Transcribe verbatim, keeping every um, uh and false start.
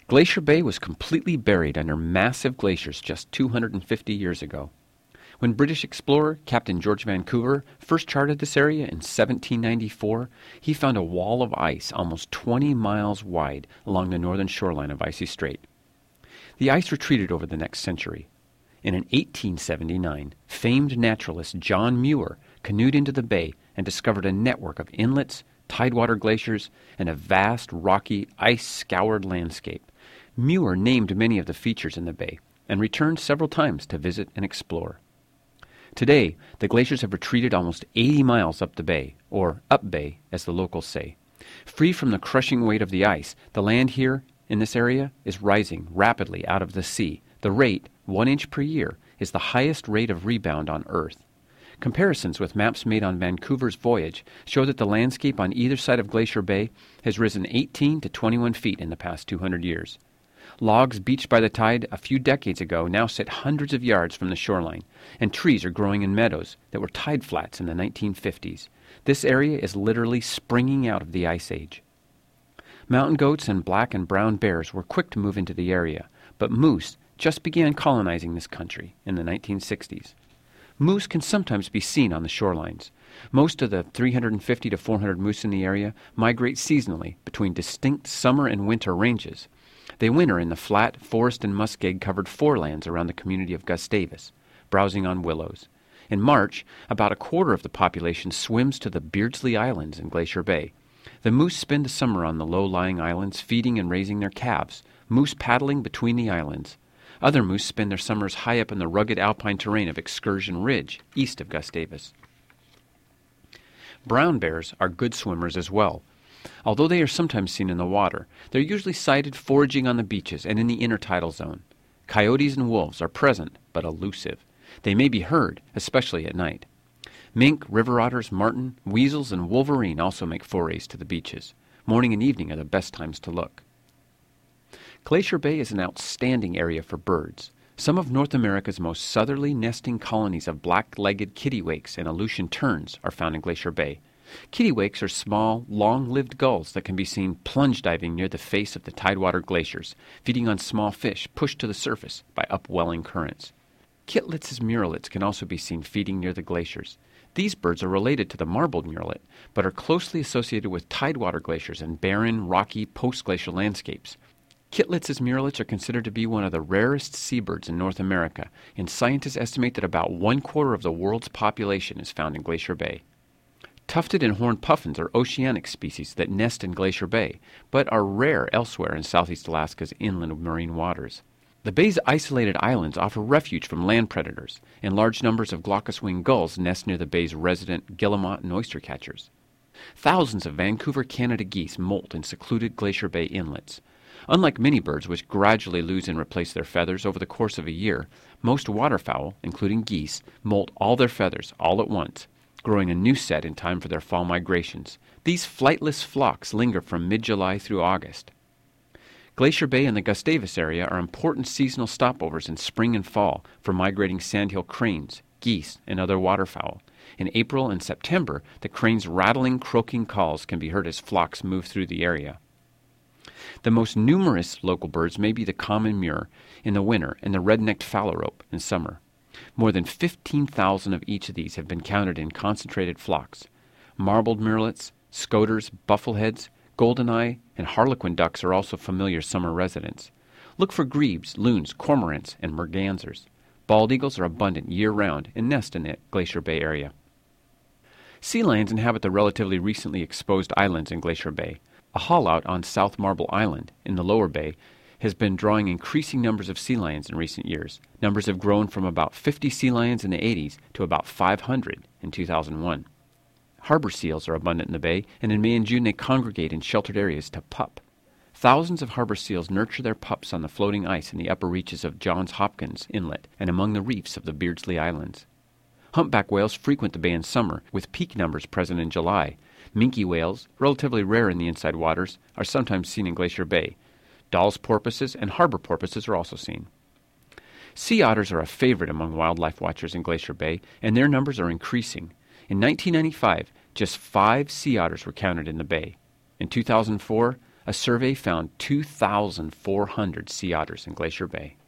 Glacier Bay was completely buried under massive glaciers just two hundred fifty years ago. When British explorer Captain George Vancouver first charted this area in seventeen ninety-four, he found a wall of ice almost twenty miles wide along the northern shoreline of Icy Strait. The ice retreated over the next century, and in eighteen seventy-nine, famed naturalist John Muir canoed into the bay and discovered a network of inlets, tidewater glaciers, and a vast, rocky, ice-scoured landscape. Muir named many of the features in the bay and returned several times to visit and explore. Today, the glaciers have retreated almost eighty miles up the bay, or up bay, as the locals say. Free from the crushing weight of the ice, the land here in this area is rising rapidly out of the sea. The rate, one inch per year, is the highest rate of rebound on Earth. Comparisons with maps made on Vancouver's voyage show that the landscape on either side of Glacier Bay has risen eighteen to twenty-one feet in the past two hundred years. Logs beached by the tide a few decades ago now sit hundreds of yards from the shoreline, and trees are growing in meadows that were tide flats in the nineteen fifties. This area is literally springing out of the Ice Age. Mountain goats and black and brown bears were quick to move into the area, but moose just began colonizing this country in the nineteen sixties. Moose can sometimes be seen on the shorelines. Most of the three hundred fifty to four hundred moose in the area migrate seasonally between distinct summer and winter ranges. They winter in the flat, forest and muskeg-covered forelands around the community of Gustavus, browsing on willows. In March, about a quarter of the population swims to the Beardsley Islands in Glacier Bay. The moose spend the summer on the low-lying islands, feeding and raising their calves, moose paddling between the islands. Other moose spend their summers high up in the rugged alpine terrain of Excursion Ridge, east of Gustavus. Brown bears are good swimmers as well. Although they are sometimes seen in the water, they're usually sighted foraging on the beaches and in the intertidal zone. Coyotes and wolves are present, but elusive. They may be heard, especially at night. Mink, river otters, marten, weasels, and wolverine also make forays to the beaches. Morning and evening are the best times to look. Glacier Bay is an outstanding area for birds. Some of North America's most southerly nesting colonies of black-legged kittiwakes and Aleutian terns are found in Glacier Bay. Kittiwakes are small, long-lived gulls that can be seen plunge diving near the face of the tidewater glaciers, feeding on small fish pushed to the surface by upwelling currents. Kitlitz's murrelets can also be seen feeding near the glaciers. These birds are related to the marbled murrelet, but are closely associated with tidewater glaciers and barren, rocky, post-glacial landscapes. Kitlitz's murrelets are considered to be one of the rarest seabirds in North America, and scientists estimate that about one-quarter of the world's population is found in Glacier Bay. Tufted and horned puffins are oceanic species that nest in Glacier Bay, but are rare elsewhere in southeast Alaska's inland marine waters. The bay's isolated islands offer refuge from land predators, and large numbers of glaucous-winged gulls nest near the bay's resident guillemot and oyster catchers. Thousands of Vancouver Canada geese molt in secluded Glacier Bay inlets. Unlike many birds, which gradually lose and replace their feathers over the course of a year, most waterfowl, including geese, molt all their feathers all at once, growing a new set in time for their fall migrations. These flightless flocks linger from mid-July through August. Glacier Bay and the Gustavus area are important seasonal stopovers in spring and fall for migrating sandhill cranes, geese, and other waterfowl. In April and September, the cranes' rattling, croaking calls can be heard as flocks move through the area. The most numerous local birds may be the common murre in the winter and the red-necked phalarope in summer. More than fifteen thousand of each of these have been counted in concentrated flocks. Marbled murrelets, scoters, buffleheads, goldeneye, and harlequin ducks are also familiar summer residents. Look for grebes, loons, cormorants, and mergansers. Bald eagles are abundant year-round and nest in the Glacier Bay area. Sea lions inhabit the relatively recently exposed islands in Glacier Bay. A haul-out on South Marble Island in the lower bay has been drawing increasing numbers of sea lions in recent years. Numbers have grown from about fifty sea lions in the eighties to about five hundred in two thousand one. Harbor seals are abundant in the bay, and in May and June they congregate in sheltered areas to pup. Thousands of harbor seals nurture their pups on the floating ice in the upper reaches of Johns Hopkins Inlet and among the reefs of the Beardsley Islands. Humpback whales frequent the bay in summer, with peak numbers present in July. Minke whales, relatively rare in the inside waters, are sometimes seen in Glacier Bay. Dall's porpoises and harbor porpoises are also seen. Sea otters are a favorite among wildlife watchers in Glacier Bay, and their numbers are increasing. In nineteen ninety-five, just five sea otters were counted in the bay. In two thousand four, A survey found two thousand four hundred sea otters in Glacier Bay.